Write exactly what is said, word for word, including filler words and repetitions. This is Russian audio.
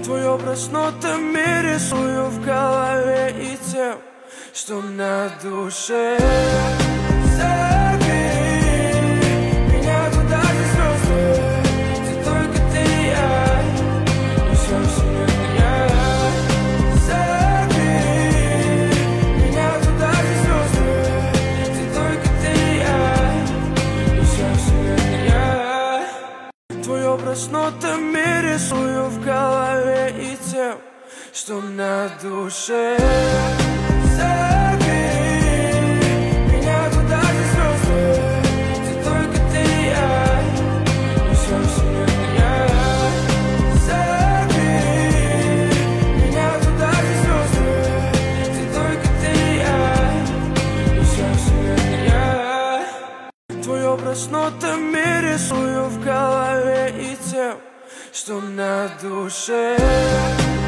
Твой образ нотами рисую в голове и тем, что на душе. Забери меня туда, где звезды, где только ты и я, и вся вселенная. Забери меня туда, где звезды, где только ты и я, и вся вселенная. Твой образ нотами рисую в голове и тем, что на душе. Забери меня туда, где звезды, где только ты и я, и вся вселенная. Забери меня туда, где звезды, где только ты и я, и вся вселенная. Твой образ нотами рисую в голове и тем, что на душе.